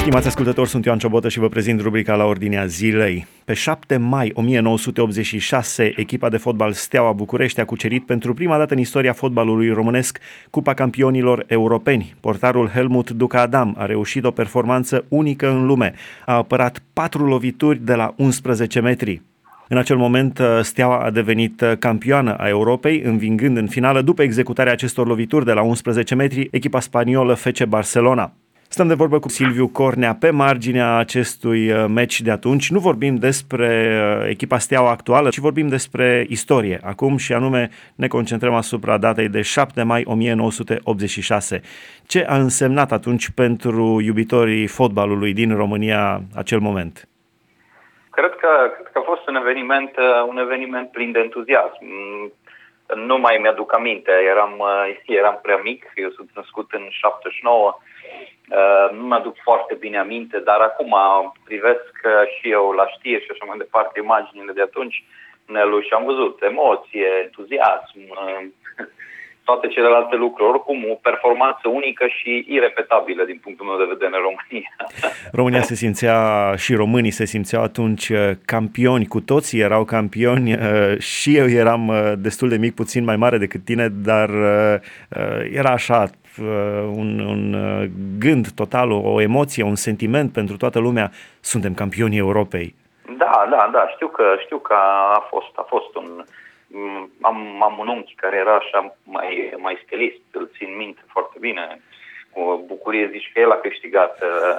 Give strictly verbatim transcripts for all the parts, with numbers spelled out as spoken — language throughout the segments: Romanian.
Stimați ascultători, sunt Ioan Ciobotă și vă prezint rubrica La Ordinea Zilei. Pe șapte mai o mie nouă sute optzeci și șase, echipa de fotbal Steaua București a cucerit pentru prima dată în istoria fotbalului românesc Cupa Campionilor Europeni. Portarul Helmut Duca Adam a reușit o performanță unică în lume. A apărat patru lovituri de la unsprezece metri. În acel moment, Steaua a devenit campioană a Europei, învingând în finală, după executarea acestor lovituri de la unsprezece metri, echipa spaniolă F C Barcelona. Stăm de vorbă cu Silviu Cornea pe marginea acestui meci de atunci. Nu vorbim despre echipa Steaua actuală, ci vorbim despre istorie acum și anume ne concentrăm asupra datei de șapte mai o mie nouă sute optzeci și șase. Ce a însemnat atunci pentru iubitorii fotbalului din România acel moment? Cred că, cred că a fost un eveniment, un eveniment plin de entuziasm. Nu mai mi-aduc aminte, eram, eram prea mic, eu sunt născut în șaptezeci și nouă. Uh, nu mă-aduc foarte bine aminte, dar acum privesc uh, și eu la știri și așa mai departe imaginile de atunci, Nelu, și am văzut emoție, entuziasm, uh, toate celelalte lucruri. Oricum, o performanță unică și irepetabilă din punctul meu de vedere în România. România se simțea și românii se simțeau atunci campioni, cu toții erau campioni, uh, și eu eram uh, destul de mic, puțin mai mare decât tine, dar uh, era așa, un, un gând total, o emoție, un sentiment pentru toată lumea. Suntem campioni Europei. Da, da, da, știu că știu că a fost a fost un am am un unchi care era așa mai mai stilist, îl țin minte foarte bine. Cu bucurie zici că el a câștigat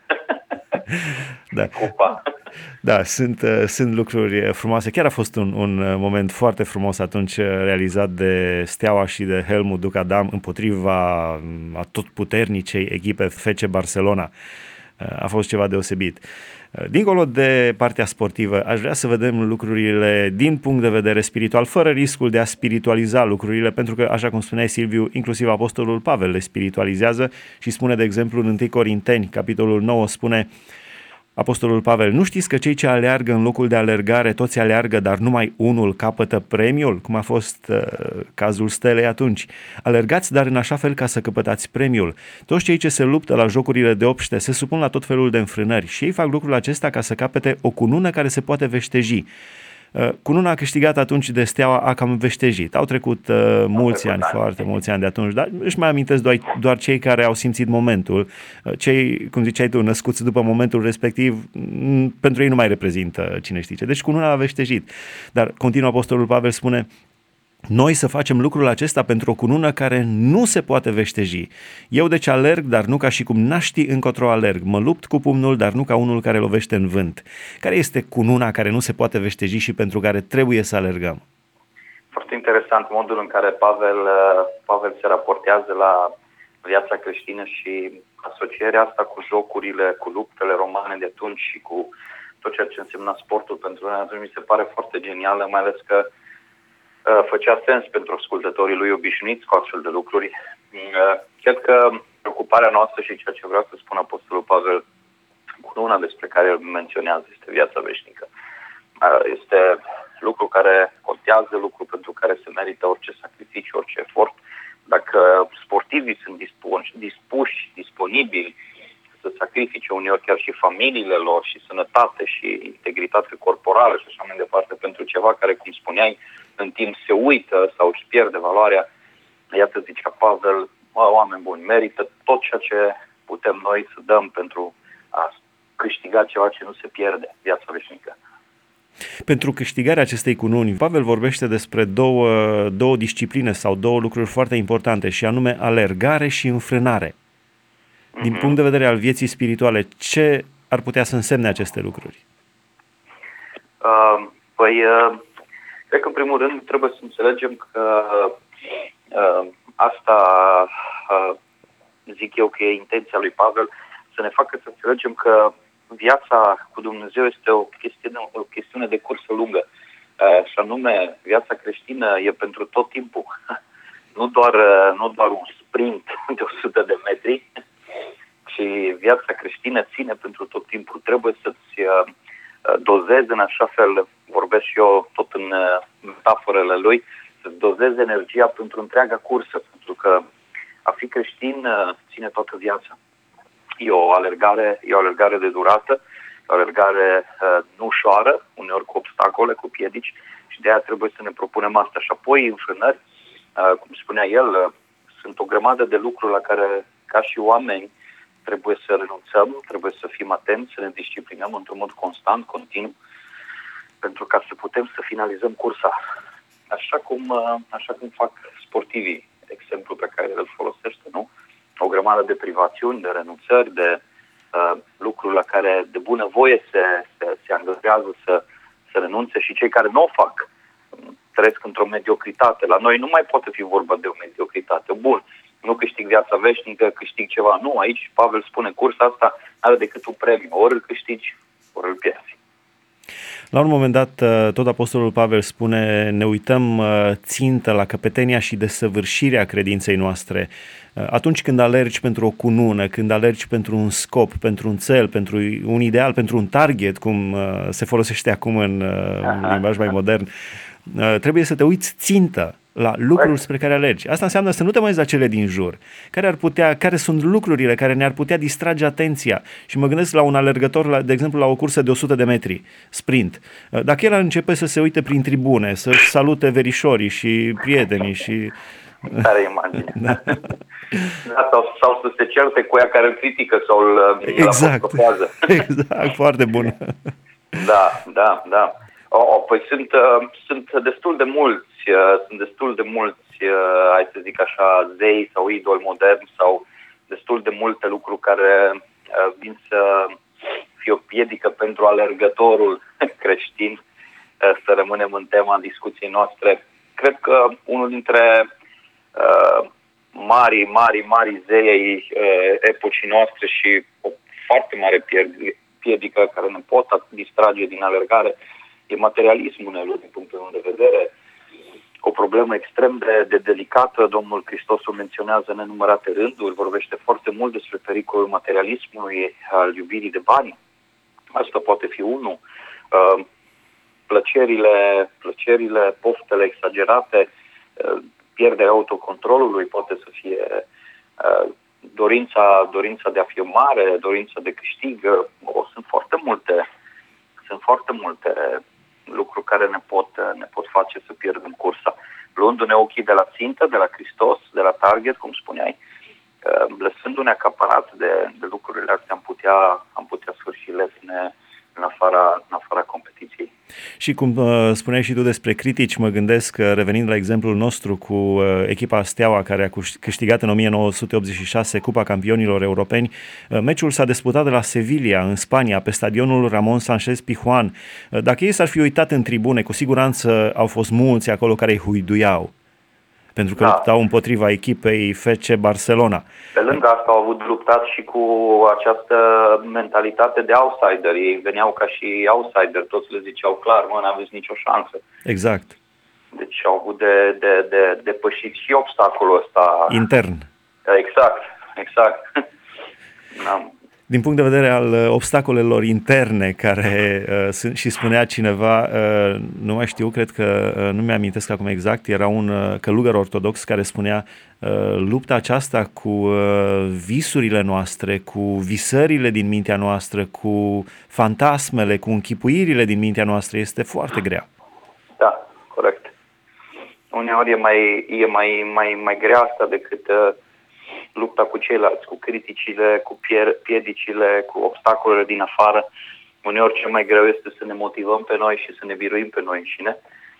da. cupa. Da, sunt, sunt lucruri frumoase. Chiar a fost un, un moment foarte frumos atunci realizat de Steaua și de Helmut Duca Adam împotriva atotputernicei echipe F C Barcelona. A fost ceva deosebit. Dincolo de partea sportivă, aș vrea să vedem lucrurile din punct de vedere spiritual, fără riscul de a spiritualiza lucrurile, pentru că, așa cum spuneai, Silviu, inclusiv Apostolul Pavel le spiritualizează și spune, de exemplu, în întâi Corinteni, capitolul nouă, spune Apostolul Pavel: nu știți că cei ce aleargă în locul de alergare, toți aleargă, dar numai unul capătă premiul? Cum a fost uh, cazul Stelei atunci. Alergați, dar în așa fel ca să căpătați premiul. Toți cei ce se luptă la jocurile de obște se supun la tot felul de înfrânări și ei fac lucrul acesta ca să capete o cunună care se poate veșteji. Uh, cununa câștigat atunci de Steaua a cam veștejit. Au trecut uh, mulți ani, foarte mulți ani de atunci, dar își mai amintesc doar, doar cei care au simțit momentul. Uh, cei, cum ziceai tu, născuți după momentul respectiv, m- pentru ei nu mai reprezintă cine știe ce. Deci cununa a veștejit. Dar continuă Apostolul Pavel, spune: noi să facem lucrul acesta pentru o cunună care nu se poate veșteji. Eu deci alerg, dar nu ca și cum n-aș ști încotro alerg. Mă lupt cu pumnul, dar nu ca unul care lovește în vânt. Care este cununa care nu se poate veșteji și pentru care trebuie să alergăm? Foarte interesant modul în care Pavel, Pavel se raportează la viața creștină și asocierea asta cu jocurile, cu luptele romane de atunci și cu tot ceea ce însemna sportul pentru noi atunci mi se pare foarte genială, mai ales că făcea sens pentru ascultătorii lui obișnuiți cu astfel de lucruri. Cred că preocuparea noastră și ceea ce vreau să spun Apostolul Pavel, cununa despre care îl menționează, este viața veșnică. Este lucru care contează, lucru pentru care se merită orice sacrificiu, orice efort. Dacă sportivii sunt dispuși, dispuși disponibili să sacrifice uneori chiar și familiile lor și sănătate și integritate corporală și așa mai departe pentru ceva care, cum spuneai, în timp se uită sau își pierde valoarea, iată, zicea Pavel, oameni buni, merită tot ceea ce putem noi să dăm pentru a câștiga ceva ce nu se pierde, viața veșnică. Pentru câștigarea acestei cununi, Pavel vorbește despre două, două discipline sau două lucruri foarte importante, și anume alergare și înfrânare. Din punct de vedere al vieții spirituale, ce ar putea să însemne aceste lucruri? Uh, păi, uh, cred că în primul rând trebuie să înțelegem că uh, asta, uh, zic eu că e intenția lui Pavel, să ne facă să înțelegem că viața cu Dumnezeu este o chestiune, o chestiune de cursă lungă. Uh, și anume, viața creștină e pentru tot timpul. nu, doar, uh, nu doar un sprint de o sută de metri, și viața creștină ține pentru tot timpul. Trebuie să-ți uh, dozezi în așa fel, vorbesc și eu tot în uh, metaforele lui, să-ți dozezi energia pentru întreaga cursă, pentru că a fi creștin uh, ține toată viața. E o alergare, e o alergare de durată, o alergare uh, nu ușoară, uneori cu obstacole, cu piedici, și de aia trebuie să ne propunem asta. Și apoi înfrânări, uh, cum spunea el, uh, sunt o grămadă de lucruri la care, ca și oameni, trebuie să renunțăm, trebuie să fim atenți, să ne disciplinăm într-un mod constant, continuu, pentru ca să putem să finalizăm cursa. Așa cum, uh, așa cum fac sportivii, exemplu pe care îl folosește, nu? O grămadă de privațiuni, de renunțări, de uh, lucruri la care de bunăvoie se, se, se angajează să, să renunțe, și cei care nu o fac trăiesc într-o mediocritate. La noi nu mai poate fi vorba de o mediocritate. Bun, nu câștig viața veșnică, câștig ceva. Nu, aici Pavel spune, cursa asta are decât un premiu. Ori îl câștigi, ori îl pierzi. La un moment dat, tot apostolul Pavel spune, ne uităm țintă la căpetenia și desăvârșirea credinței noastre. Atunci când alergi pentru o cunună, când alergi pentru un scop, pentru un cel, pentru un ideal, pentru un target, cum se folosește acum în un limbaj mai modern, trebuie să te uiți țintă la lucruri spre care alergi. Asta înseamnă să nu te mai uiți la cele din jur. Care ar putea, care sunt lucrurile care ne-ar putea distrage atenția? Și mă gândesc la un alergător, la, de exemplu, la o cursă de o sută de metri, sprint. Dacă el ar începe să se uite prin tribune, să-și salute verișorii și prietenii și... Care imagine. Da. Da, sau, sau să se certe cu ea care îl critică sau îl exact. Exact, foarte bun. Da, da, da. Oh, păi sunt, uh, sunt destul de mulți, uh, sunt destul de mulți, uh, hai să zic așa, zei sau idoli moderni sau destul de multe lucruri care uh, vin să fie o piedică pentru alergătorul creștin, uh, să rămânem în tema discuției noastre. Cred că unul dintre uh, mari, mari, mari zei ai uh, epocii noastre și o foarte mare piedică care ne pot distrage din alergare e materialismul uneori, din punctul meu de vedere, o problemă extrem de, de delicată. Domnul Hristos o menționează în nenumărate rânduri, vorbește foarte mult despre pericolul materialismului, al iubirii de bani. Asta poate fi unul. Plăcerile, plăcerile, poftele exagerate, pierderea autocontrolului poate să fie dorința, dorința de afirmare, dorința de câștig. O, sunt foarte multe, sunt foarte multe lucruri care ne pot, ne pot face să pierdem cursa. Luându-ne ochii de la țintă, de la Hristos, de la target, cum spuneai, lăsându-ne acaparați de, de lucrurile astea, am putea, am putea sfârși lesne în afara, în afara competiției. Și cum uh, spuneai și tu despre critici, mă gândesc, uh, revenind la exemplul nostru cu uh, echipa Steaua, care a câștigat în o mie nouă sute optzeci și șase Cupa Campionilor Europeni, uh, meciul s-a disputat de la Sevilla, în Spania, pe stadionul Ramon Sánchez Pizjuán. Uh, dacă ei s-ar fi uitat în tribune, cu siguranță au fost mulți acolo care îi huiduiau, pentru că da. luptau împotriva echipei F C Barcelona. Pe lângă asta au avut luptat și cu această mentalitate de outsider. Ei veneau ca și outsider, toți le ziceau clar, mă, n-aveți nicio șansă. Exact. Deci au avut de, de, de depășit și obstacolul ăsta. Intern. Exact, exact. N-am. Din punct de vedere al uh, obstacolelor interne care uh, sunt, și spunea cineva, uh, nu mai știu, cred că uh, nu mi-amintesc acum exact, era un uh, călugăr ortodox care spunea uh, lupta aceasta cu uh, visurile noastre, cu visările din mintea noastră, cu fantasmele, cu închipuirile din mintea noastră este foarte grea. Da, corect. Uneori e mai, e mai, mai, mai grea asta decât... Uh... lupta cu ceilalți, cu criticile, cu piedicile, cu obstacolele din afară. Uneori cel mai greu este să ne motivăm pe noi și să ne biruim pe noi înșine.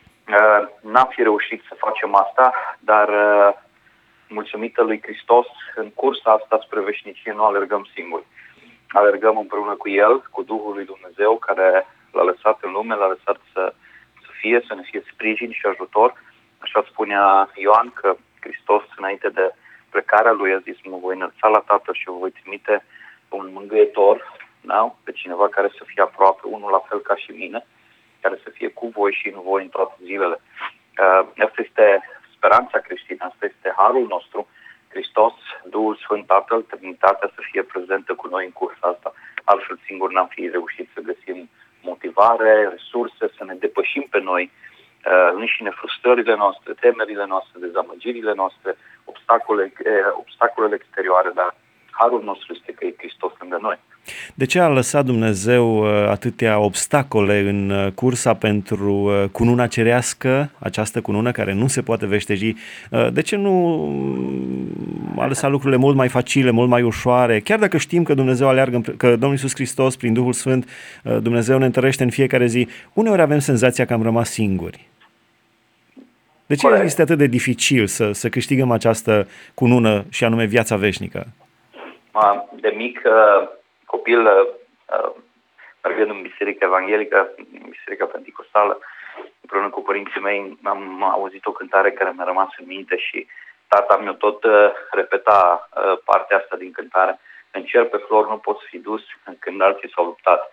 N-am fi reușit să facem asta, dar mulțumită lui Hristos, în cursa asta spre veșnicie nu alergăm singuri. Alergăm împreună cu El, cu Duhul lui Dumnezeu, care l-a lăsat în lume, l-a lăsat să, să fie, să ne fie sprijin și ajutor. Așa spunea Ioan că Hristos, înainte de plecarea lui, a zis, mă voi înălța la Tatăl și vă voi trimite un mângâietor, da? Pe cineva care să fie aproape, unul la fel ca și mine, care să fie cu voi și în voi în toate zilele. Asta este speranța creștină, asta este harul nostru. Hristos, Duhul Sfânt, Tatăl, Trinitatea să fie prezentă cu noi în cursa asta. Altfel singur n-am fi reușit să găsim motivare, resurse, să ne depășim pe noi înșine frustrările noastre, temerile noastre, dezamăgirile noastre, obstacole, obstacolele exterioare, dar harul nostru este că e Hristos lângă noi. De ce a lăsat Dumnezeu atâtea obstacole în cursa pentru cununa cerească, această cunună care nu se poate veșteji? De ce nu a lăsat lucrurile mult mai facile, mult mai ușoare? Chiar dacă știm că Dumnezeu aleargă, că Domnul Iisus Hristos, prin Duhul Sfânt, Dumnezeu ne întărește în fiecare zi, uneori avem senzația că am rămas singuri. De ce Corect. Este atât de dificil să, să câștigăm această cunună și anume viața veșnică? De mic copil, mergând în biserică evanghelică, în biserica penticostală, împreună cu părinții mei, am auzit o cântare care mi-a rămas în minte și tata mi-a tot repeta partea asta din cântare. În cer pe flori nu poți fi dus când alții s-au luptat.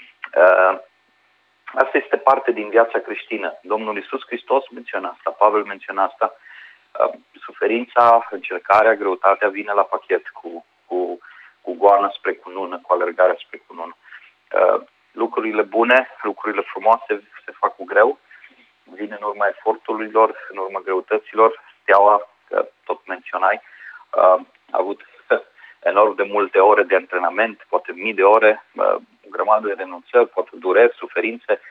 Asta este parte din viața creștină. Domnul Iisus Hristos menționa asta, Pavel menționa asta. Suferința, încercarea, greutatea vine la pachet cu, cu, cu goana spre cunună, cu alergarea spre cunună. Lucrurile bune, lucrurile frumoase se fac cu greu, vine în urma eforturilor, în urma greutăților. Steaua, că tot menționai, a avut enorm de multe ore de antrenament, poate mii de ore, o grămadă de renunțări, poate dureri, suferințe,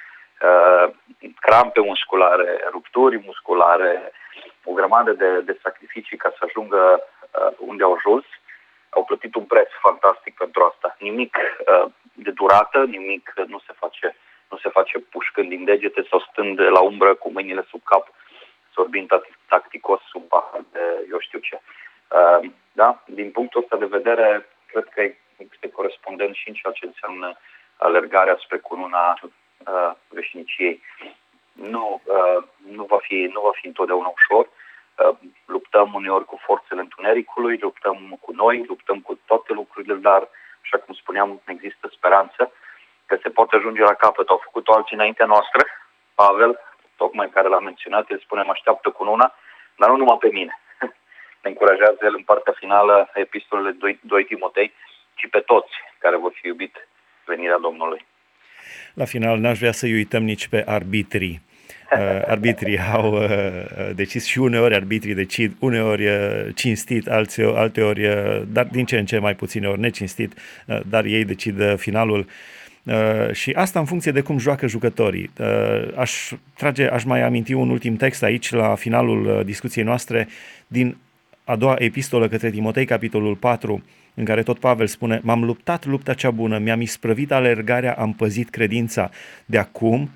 crampe musculare, rupturi musculare, o grămadă de, de sacrificii ca să ajungă unde au ajuns. Au plătit un preț fantastic pentru asta. Nimic de durată, nimic nu se face, nu se face pușcând din degete sau stând la umbră cu mâinile sub cap, sorbind tacticos sub pahar de eu știu ce. Da? Din punctul ăsta de vedere, cred că este corespondent și în ceea ce înseamnă alergarea spre cununa uh, veșniciei. Nu, uh, nu, va fi, nu va fi întotdeauna ușor. Uh, luptăm uneori cu forțele întunericului, luptăm cu noi, luptăm cu toate lucrurile, dar, așa cum spuneam, există speranță că se poate ajunge la capăt. Au făcut-o alții înaintea noastră. Pavel, tocmai care l-a menționat, el spune, mă așteaptă cununa, dar nu numai pe mine. Ne încurajează el în partea finală a epistolei doi Timotei, ci pe toți care vor fi iubit venirea Domnului. La final n-aș vrea să-i uităm nici pe arbitrii. Uh, arbitrii au uh, decis și uneori arbitrii decid, uneori uh, cinstit, alții, alteori, uh, dar din ce în ce mai puține ori necinstit, uh, dar ei decid uh, finalul. Uh, și asta în funcție de cum joacă jucătorii. Uh, aș trage, aș mai aminti un ultim text aici la finalul uh, discuției noastre din a doua epistolă către Timotei, capitolul patru, în care tot Pavel spune: m-am luptat lupta cea bună, mi-am isprăvit alergarea, am păzit credința. De acum,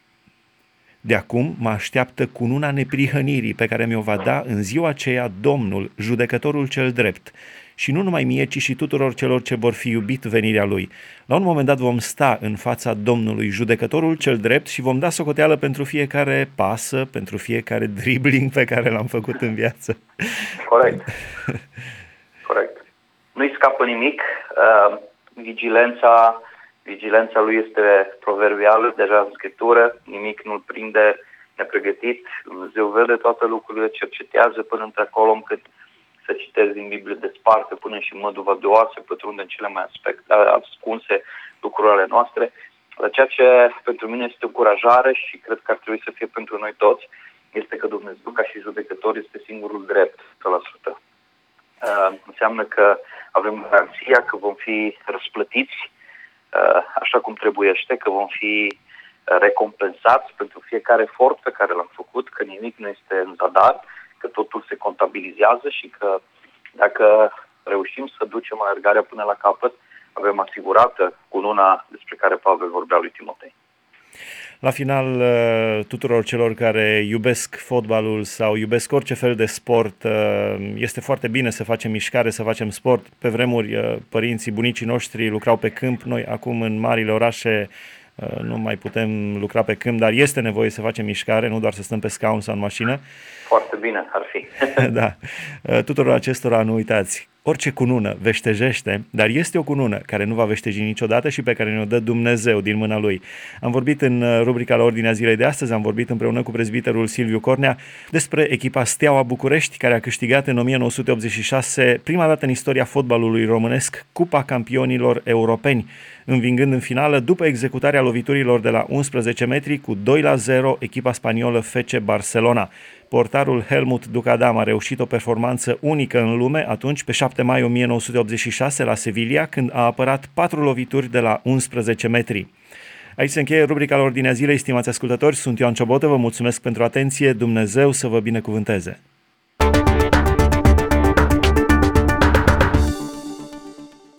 de acum mă așteaptă cununa neprihănirii pe care mi-o va da în ziua aceea Domnul, judecătorul cel drept. Și nu numai mie, ci și tuturor celor ce vor fi iubit venirea Lui. La un moment dat vom sta în fața Domnului, judecătorul cel drept, și vom da socoteală pentru fiecare pasă, pentru fiecare dribbling pe care l-am făcut în viață. Corect. Corect. Nu-i scapă nimic. Uh, vigilența, vigilența lui este proverbială, deja în Scriptură. Nimic nu-l prinde nepregătit. Dumnezeu vede toate lucrurile, cercetează până într-acolo încât să citesc din Biblie, desparte până și în modul văduoase, pătrunde în cele mai aspect, ascunse lucrurile ale noastre. Dar ceea ce pentru mine este o încurajare și cred că ar trebui să fie pentru noi toți, este că Dumnezeu, ca și judecător, este singurul drept, o sută la sută. Uh, înseamnă că avem garanția că vom fi răsplătiți uh, așa cum trebuiește, că vom fi recompensați pentru fiecare efort pe care l-am făcut, că nimic nu este în zadar, că totul se contabilizează și că dacă reușim să ducem alergarea până la capăt, avem asigurată cununa despre care Pavel vorbea lui Timotei. La final, tuturor celor care iubesc fotbalul sau iubesc orice fel de sport, este foarte bine să facem mișcare, să facem sport. Pe vremuri, părinții, bunicii noștri lucrau pe câmp, noi acum în marile orașe nu mai putem lucra pe câmp, dar este nevoie să facem mișcare, nu doar să stăm pe scaun sau în mașină. Foarte bine ar fi. Da. Tuturor acestora nu uitați, orice cunună veștejește, dar este o cunună care nu va veșteji niciodată și pe care ne-o dă Dumnezeu din mâna Lui. Am vorbit în rubrica la Ordinea Zilei de astăzi, am vorbit împreună cu prezbiterul Silviu Cornea despre echipa Steaua București, care a câștigat în o mie nouă sute optzeci și șase, prima dată în istoria fotbalului românesc, Cupa Campionilor Europeni, învingând în finală, după executarea loviturilor de la unsprezece metri, cu doi la zero, echipa spaniolă F C Barcelona. Portarul Helmut Ducadam a reușit o performanță unică în lume atunci, pe șapte mai o mie nouă sute optzeci și șase, la Sevilla, când a apărat patru lovituri de la unsprezece metri. Aici se încheie rubrica la Ordinea Zilei, stimați ascultători. Sunt Ioan Ciobotă, vă mulțumesc pentru atenție, Dumnezeu să vă binecuvânteze!